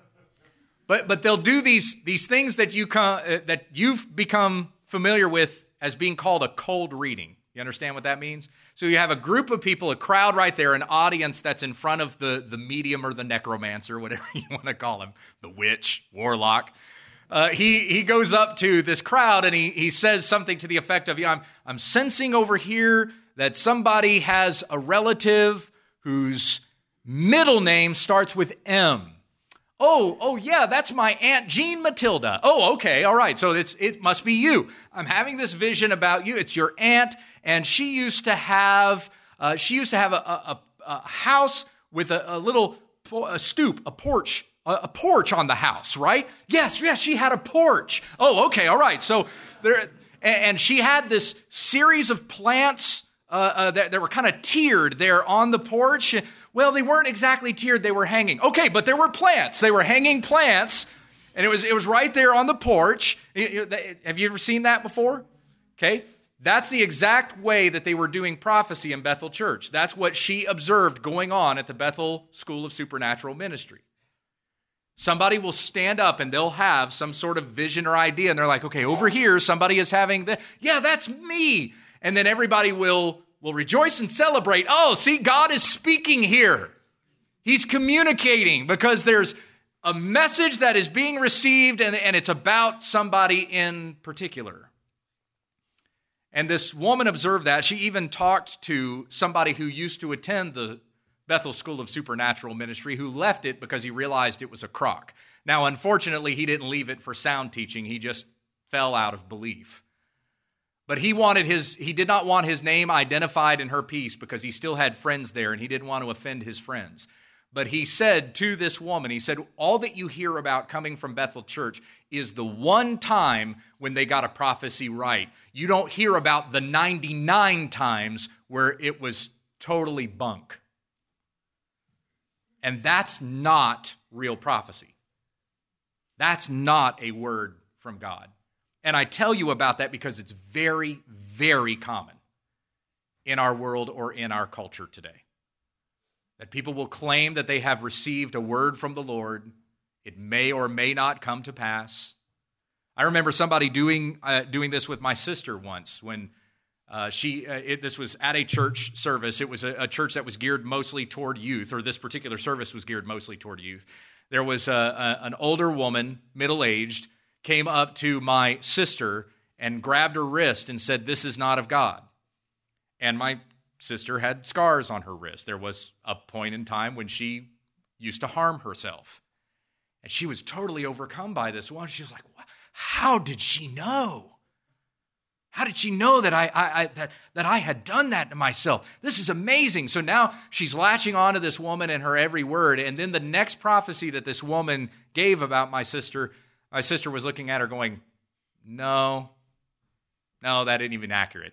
But but they'll do these these things that you come, uh, that you've become familiar with as being called a cold reading. You understand what that means? So you have a group of people, a crowd right there, an audience that's in front of the the medium or the necromancer, whatever you want to call him, the witch, warlock. Uh, he he goes up to this crowd and he he says something to the effect of, "Yeah, I'm I'm sensing over here that somebody has a relative whose middle name starts with M. Oh, oh yeah, that's my Aunt Jean Matilda. Oh, okay, all right. So it's it must be you. I'm having this vision about you. It's your aunt, and she used to have uh, she used to have a a, a house with a, a little a stoop, a porch." A porch on the house, right? Yes, yes, she had a porch. Oh, okay, all right. So there, and she had this series of plants uh, uh, that, that were kind of tiered there on the porch. Well, they weren't exactly tiered; they were hanging. Okay, but there were plants. They were hanging plants, and it was it was right there on the porch. Have you ever seen that before? Okay, that's the exact way that they were doing prophecy in Bethel Church. That's what she observed going on at the Bethel School of Supernatural Ministry. Somebody will stand up and they'll have some sort of vision or idea, and they're like, okay, over here, somebody is having the, yeah, that's me. And then everybody will, will rejoice and celebrate. Oh, see, God is speaking here. He's communicating because there's a message that is being received, and, and it's about somebody in particular. And this woman observed that. She even talked to somebody who used to attend the Bethel School of Supernatural Ministry, who left it because he realized it was a crock. Now, unfortunately, he didn't leave it for sound teaching. He just fell out of belief. But he wanted his, he did not want his name identified in her piece because he still had friends there and he didn't want to offend his friends. But he said to this woman, he said, all that you hear about coming from Bethel Church is the one time when they got a prophecy right. You don't hear about the ninety-nine times where it was totally bunk. And that's not real prophecy. That's not a word from God. And I tell you about that because it's very, very common in our world or in our culture today. That people will claim that they have received a word from the Lord. It may or may not come to pass. I remember somebody doing uh, doing this with my sister once when Uh, she, uh, it, this was at a church service. It was a, a church that was geared mostly toward youth, or this particular service was geared mostly toward youth. There was a, a, an older woman, middle-aged, came up to my sister and grabbed her wrist and said, "This is not of God." And my sister had scars on her wrist. There was a point in time when she used to harm herself. And she was totally overcome by this one. She was like, how did she know? How did she know that I, I, I that, that I had done that to myself? This is amazing. So now she's latching on to this woman and her every word. And then the next prophecy that this woman gave about my sister, my sister was looking at her going, no, no, that ain't even accurate.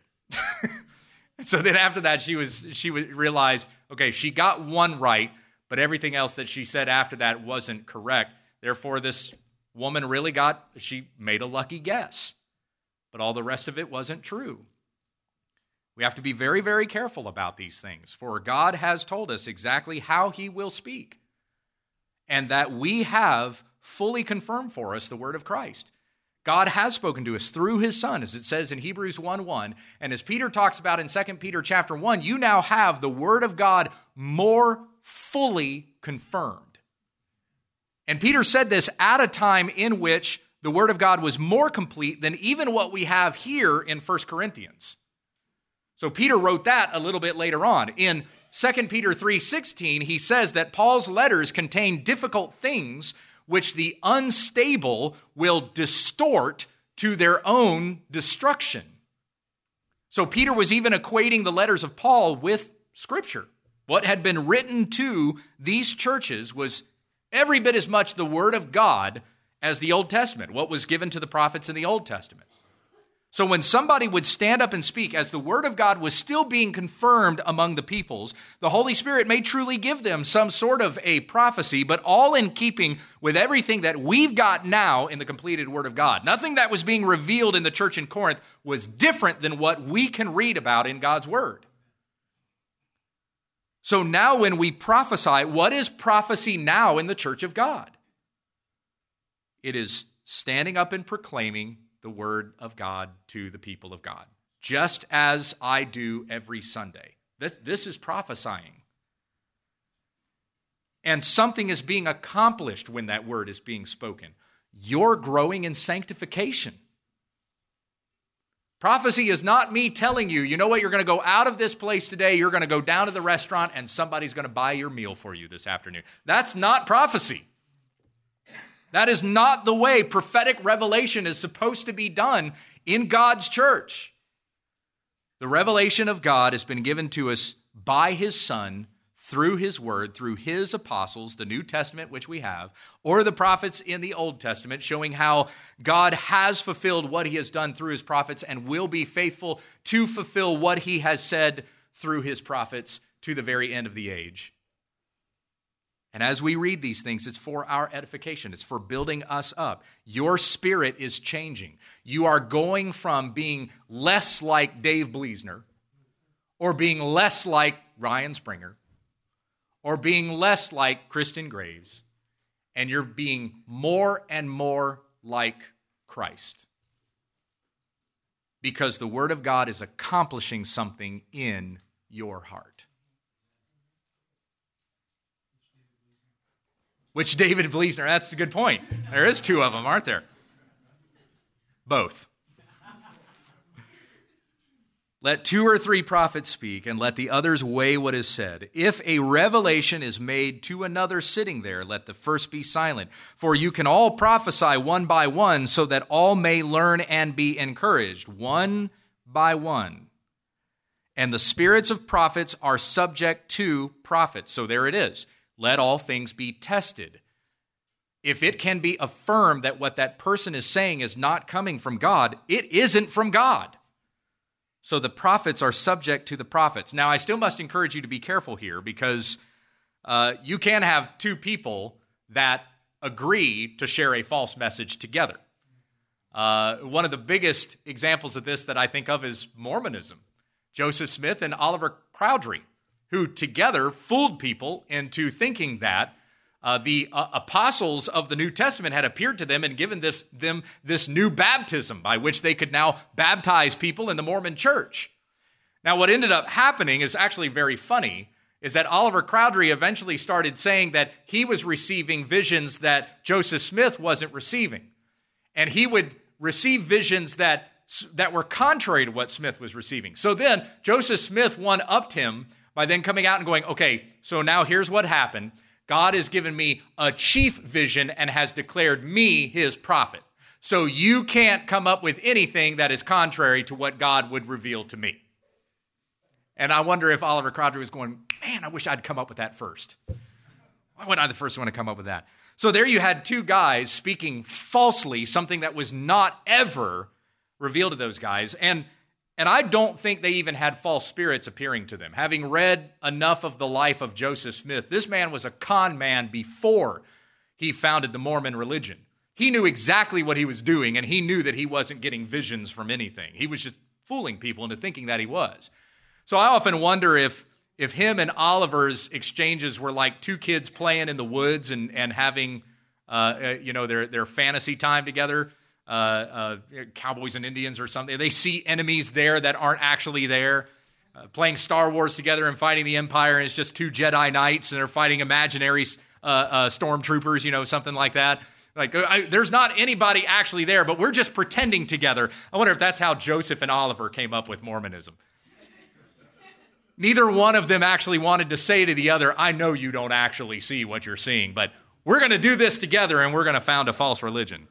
So then after that, she was she realized, okay, she got one right, but everything else that she said after that wasn't correct. Therefore, this woman really got, she made a lucky guess. But all the rest of it wasn't true. We have to be very, very careful about these things, for God has told us exactly how he will speak, and that we have fully confirmed for us the word of Christ. God has spoken to us through his Son, as it says in Hebrews one one, and as Peter talks about in Second Peter chapter one, you now have the word of God more fully confirmed. And Peter said this at a time in which the word of God was more complete than even what we have here in First Corinthians. So Peter wrote that a little bit later on. In Second Peter three sixteen, he says that Paul's letters contain difficult things which the unstable will distort to their own destruction. So Peter was even equating the letters of Paul with Scripture. What had been written to these churches was every bit as much the word of God as the Old Testament, what was given to the prophets in the Old Testament. So when somebody would stand up and speak, as the word of God was still being confirmed among the peoples, the Holy Spirit may truly give them some sort of a prophecy, but all in keeping with everything that we've got now in the completed word of God. Nothing that was being revealed in the church in Corinth was different than what we can read about in God's word. So now when we prophesy, what is prophecy now in the church of God? It is standing up and proclaiming the word of God to the people of God, just as I do every Sunday. This, this is prophesying. And something is being accomplished when that word is being spoken. You're growing in sanctification. Prophecy is not me telling you, you know what, you're going to go out of this place today, you're going to go down to the restaurant, and somebody's going to buy your meal for you this afternoon. That's not prophecy. That is not the way prophetic revelation is supposed to be done in God's church. The revelation of God has been given to us by his Son, through his word, through his apostles, the New Testament, which we have, or the prophets in the Old Testament, showing how God has fulfilled what he has done through his prophets and will be faithful to fulfill what he has said through his prophets to the very end of the age. And as we read these things, it's for our edification. It's for building us up. Your spirit is changing. You are going from being less like Dave Bleasner, or being less like Ryan Springer, or being less like Kristen Graves, and you're being more and more like Christ. Because the Word of God is accomplishing something in your heart. Which David Bleasner? That's a good point. There is two of them, aren't there? Both. Let two or three prophets speak, and let the others weigh what is said. If a revelation is made to another sitting there, let the first be silent. For you can all prophesy one by one, so that all may learn and be encouraged, one by one. And the spirits of prophets are subject to prophets. So there it is. Let all things be tested. If it can be affirmed that what that person is saying is not coming from God, it isn't from God. So the prophets are subject to the prophets. Now, I still must encourage you to be careful here, because uh, you can have two people that agree to share a false message together. Uh, one of the biggest examples of this that I think of is Mormonism. Joseph Smith and Oliver Cowdery, who together fooled people into thinking that uh, the uh, apostles of the New Testament had appeared to them and given this, them this new baptism by which they could now baptize people in the Mormon church. Now, what ended up happening is actually very funny, is that Oliver Cowdery eventually started saying that he was receiving visions that Joseph Smith wasn't receiving. And he would receive visions that that were contrary to what Smith was receiving. So then Joseph Smith one-upped him by then coming out and going, okay, so now here's what happened. God has given me a chief vision and has declared me his prophet. So you can't come up with anything that is contrary to what God would reveal to me. And I wonder if Oliver Crowther was going, man, I wish I'd come up with that first. Why wasn't I the first one to come up with that? So there you had two guys speaking falsely, something that was not ever revealed to those guys. And, and I don't think they even had false spirits appearing to them. Having read enough of the life of Joseph Smith, this man was a con man before he founded the Mormon religion. He knew exactly what he was doing, and he knew that he wasn't getting visions from anything. He was just fooling people into thinking that he was. So I often wonder if if him and Oliver's exchanges were like two kids playing in the woods and, and having, uh, you know, their, their fantasy time together, uh, uh, cowboys and Indians or something. They see enemies there that aren't actually there, uh, playing Star Wars together and fighting the Empire, and it's just two Jedi Knights, and they're fighting imaginary uh, uh, stormtroopers, you know, something like that. Like, I, there's not anybody actually there, but we're just pretending together. I wonder if that's how Joseph and Oliver came up with Mormonism. Neither one of them actually wanted to say to the other, I know you don't actually see what you're seeing, but we're going to do this together and we're going to found a false religion.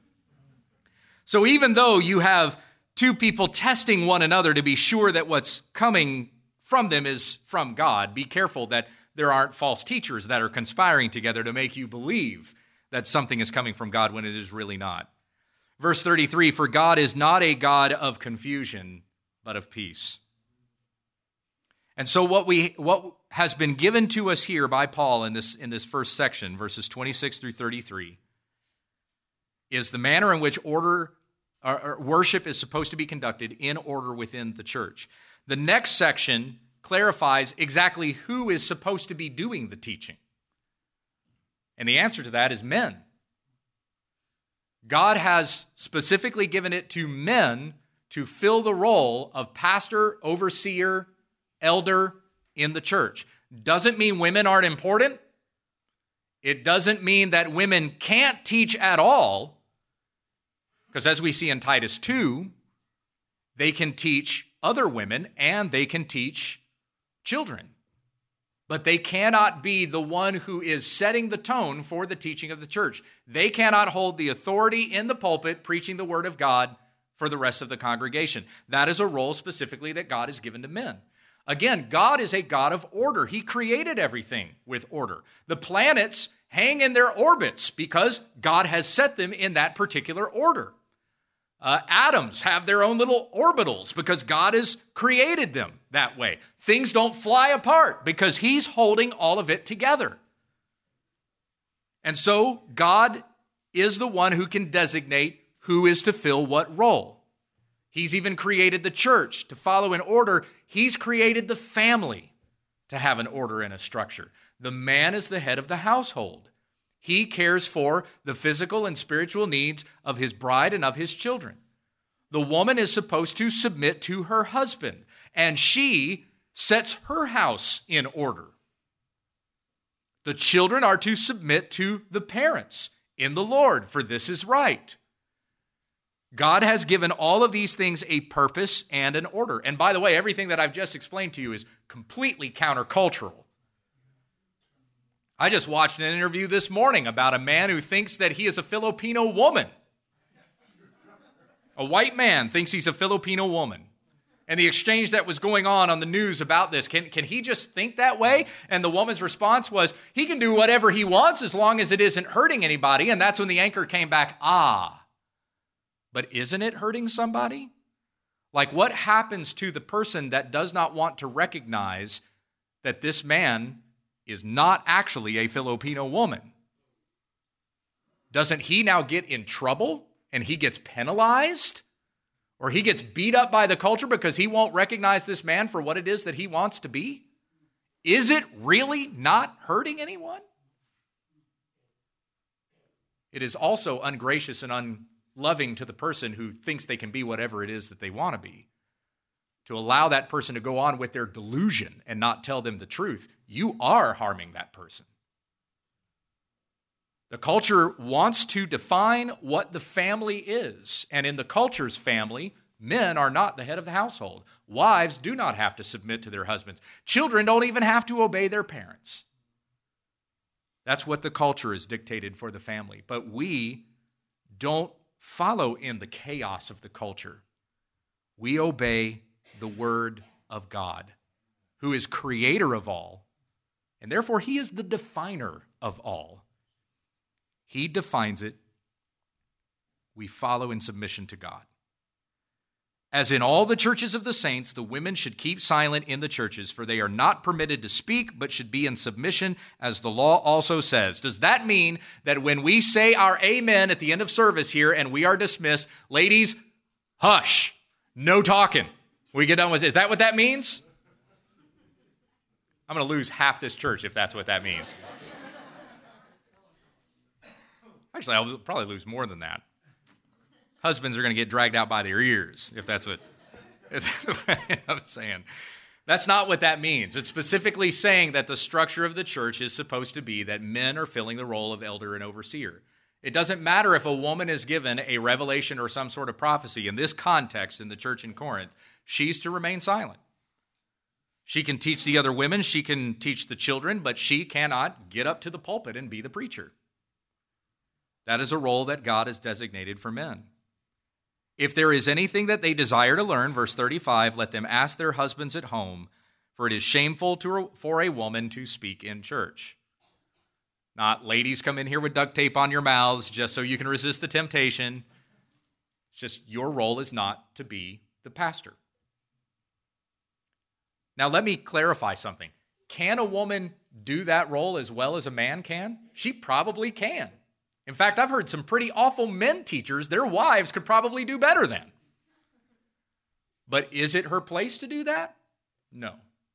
So even though you have two people testing one another to be sure that what's coming from them is from God, be careful that there aren't false teachers that are conspiring together to make you believe that something is coming from God when it is really not. Verse thirty-three, for God is not a God of confusion, but of peace. And so what we what has been given to us here by Paul in this in this first section, verses twenty-six through thirty-three, is the manner in which order or, or worship is supposed to be conducted in order within the church. The next section clarifies exactly who is supposed to be doing the teaching. And the answer to that is men. God has specifically given it to men to fill the role of pastor, overseer, elder in the church. Doesn't mean women aren't important. It doesn't mean that women can't teach at all, because as we see in Titus two, they can teach other women and they can teach children. But they cannot be the one who is setting the tone for the teaching of the church. They cannot hold the authority in the pulpit preaching the word of God for the rest of the congregation. That is a role specifically that God has given to men. Again, God is a God of order. He created everything with order. The planets hang in their orbits because God has set them in that particular order. Uh, atoms have their own little orbitals because God has created them that way. Things don't fly apart because He's holding all of it together. And so God is the one who can designate who is to fill what role. He's even created the church to follow an order. He's created the family to have an order and a structure. The man is the head of the household. He cares for the physical and spiritual needs of his bride and of his children. The woman is supposed to submit to her husband, and she sets her house in order. The children are to submit to the parents in the Lord, for this is right. God has given all of these things a purpose and an order. And by the way, everything that I've just explained to you is completely countercultural. I just watched an interview this morning about a man who thinks that he is a Filipino woman. A white man thinks he's a Filipino woman. And the exchange that was going on on the news about this, can, can he just think that way? And the woman's response was, he can do whatever he wants as long as it isn't hurting anybody. And that's when the anchor came back, ah, but isn't it hurting somebody? Like, what happens to the person that does not want to recognize that this man is not actually a Filipino woman? Doesn't he now get in trouble and he gets penalized? Or he gets beat up by the culture because he won't recognize this man for what it is that he wants to be? Is it really not hurting anyone? It is also ungracious and unloving to the person who thinks they can be whatever it is that they want to be. To allow that person to go on with their delusion and not tell them the truth, you are harming that person. The culture wants to define what the family is. And in the culture's family, Men are not the head of the household. Wives do not have to submit to their husbands. Children don't even have to obey their parents. That's what the culture is dictated for the family. But we don't follow in the chaos of the culture. We obey the word of God, who is creator of all, and therefore he is the definer of all. He defines it. We follow in submission to God. As in all the churches of the saints, the women should keep silent in the churches, for they are not permitted to speak, but should be in submission, as the law also says. Does that mean that when we say our amen at the end of service here and we are dismissed, ladies, hush, no talking? We get done with it. Is that what that means? I'm going to lose half this church if that's what that means. Actually, I'll probably lose more than that. Husbands are going to get dragged out by their ears, if that's what, if that's what I'm saying. That's not what that means. It's specifically saying that the structure of the church is supposed to be that men are filling the role of elder and overseer. It doesn't matter if a woman is given a revelation or some sort of prophecy. In this context, in the church in Corinth, she's to remain silent. She can teach the other women, she can teach the children, but she cannot get up to the pulpit and be the preacher. That is a role that God has designated for men. If there is anything that they desire to learn, verse thirty-five, let them ask their husbands at home, for it is shameful to, for a woman to speak in church. Not ladies come in here with duct tape on your mouths just so you can resist the temptation. It's just your role is not to be the pastor. Now let me clarify something. Can a woman do that role as well as a man can? She probably can. In fact, I've heard some pretty awful men teachers, their wives could probably do better than. But is it her place to do that? No.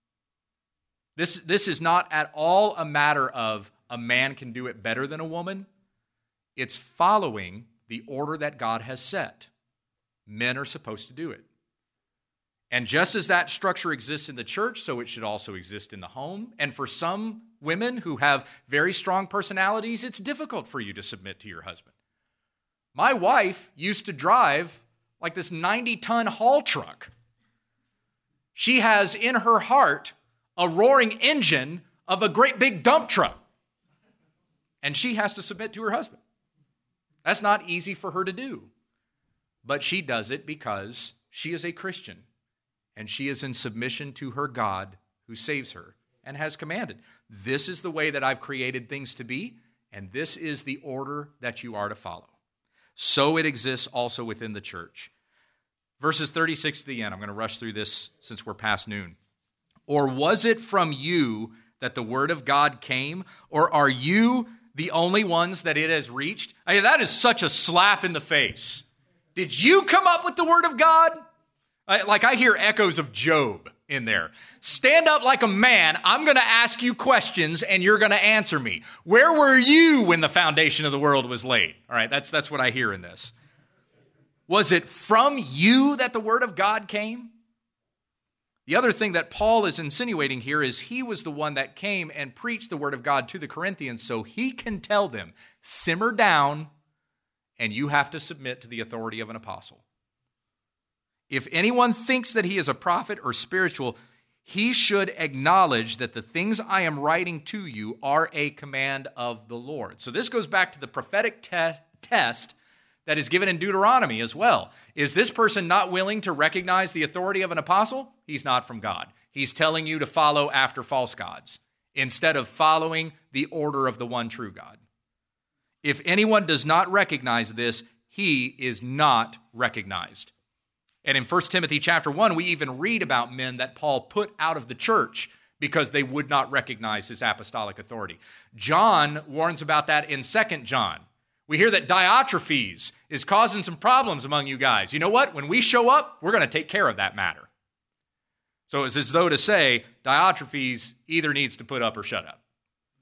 This, this is not at all a matter of a man can do it better than a woman. It's following the order that God has set. Men are supposed to do it. And just as that structure exists in the church, so it should also exist in the home. And for some women who have very strong personalities, it's difficult for you to submit to your husband. My wife used to drive like this ninety-ton haul truck. She has in her heart a roaring engine of a great big dump truck. And she has to submit to her husband. That's not easy for her to do. But she does it because she is a Christian. And she is in submission to her God who saves her and has commanded. This is the way that I've created things to be, and this is the order that you are to follow. So it exists also within the church. Verses thirty-six to the end. I'm going to rush through this since we're past noon. Or was it from you that the word of God came? Or are you the only ones that it has reached? I mean, that is such a slap in the face. Did you come up with the word of God? I, like I hear echoes of Job in there. Stand up like a man. I'm going to ask you questions and you're going to answer me. Where were you when the foundation of the world was laid? All right, that's, that's what I hear in this. Was it from you that the word of God came? The other thing that Paul is insinuating here is he was the one that came and preached the word of God to the Corinthians, so he can tell them, simmer down, and you have to submit to the authority of an apostle. If anyone thinks that he is a prophet or spiritual, he should acknowledge that the things I am writing to you are a command of the Lord. So this goes back to the prophetic te- test that is given in Deuteronomy as well. Is this person not willing to recognize the authority of an apostle? He's not from God. He's telling you to follow after false gods instead of following the order of the one true God. If anyone does not recognize this, he is not recognized. And in First Timothy chapter one, we even read about men that Paul put out of the church because they would not recognize his apostolic authority. John warns about that in Second John. We hear that Diotrephes is causing some problems among you guys. You know what? When we show up, we're going to take care of that matter. So it's as though to say, Diotrephes either needs to put up or shut up.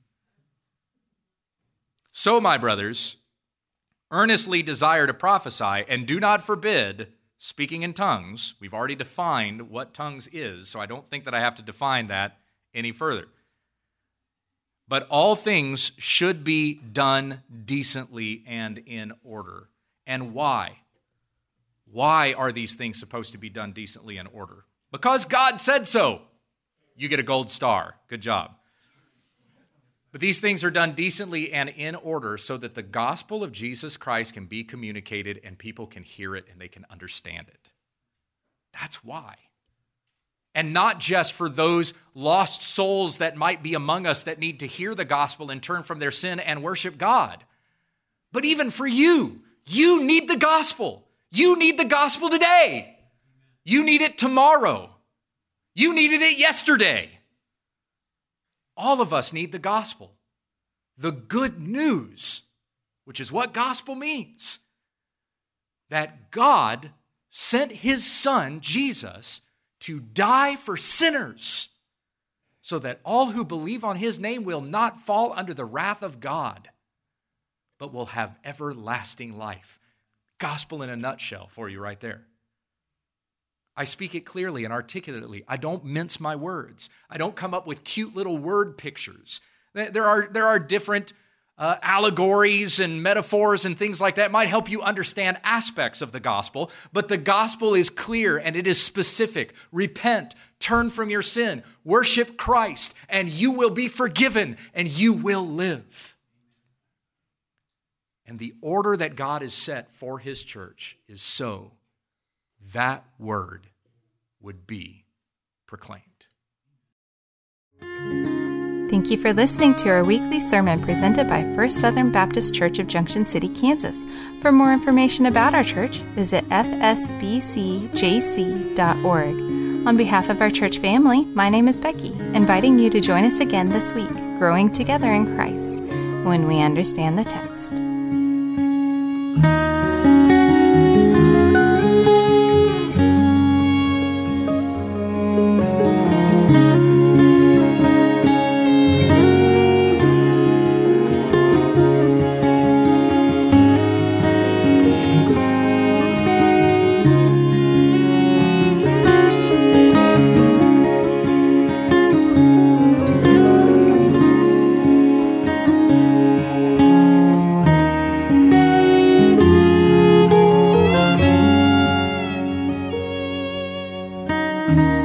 So, my brothers, earnestly desire to prophesy and do not forbid speaking in tongues. We've already defined what tongues is, so I don't think that I have to define that any further. But all things should be done decently and in order. And why? Why are these things supposed to be done decently in order? Because God said so. You get a gold star. Good job. But these things are done decently and in order so that the gospel of Jesus Christ can be communicated and people can hear it and they can understand it. That's why. And not just for those lost souls that might be among us that need to hear the gospel and turn from their sin and worship God, but even for you. You need the gospel. You need the gospel today. You need it tomorrow. You needed it yesterday. All of us need the gospel. The good news, which is what gospel means, that God sent his son, Jesus, to die for sinners so that all who believe on his name will not fall under the wrath of God, but will have everlasting life. Gospel in a nutshell for you right there. I speak it clearly and articulately. I don't mince my words. I don't come up with cute little word pictures. There are, there are different uh, allegories and metaphors and things like that might help you understand aspects of the gospel, but the gospel is clear and it is specific. Repent, turn from your sin, worship Christ, and you will be forgiven and you will live. And the order that God has set for his church is so that word would be proclaimed. Thank you for listening to our weekly sermon presented by First Southern Baptist Church of Junction City, Kansas. For more information about our church, visit f s b c j c dot org. On behalf of our church family, my name is Becky, inviting you to join us again this week, growing together in Christ, when we understand the text. Thank you.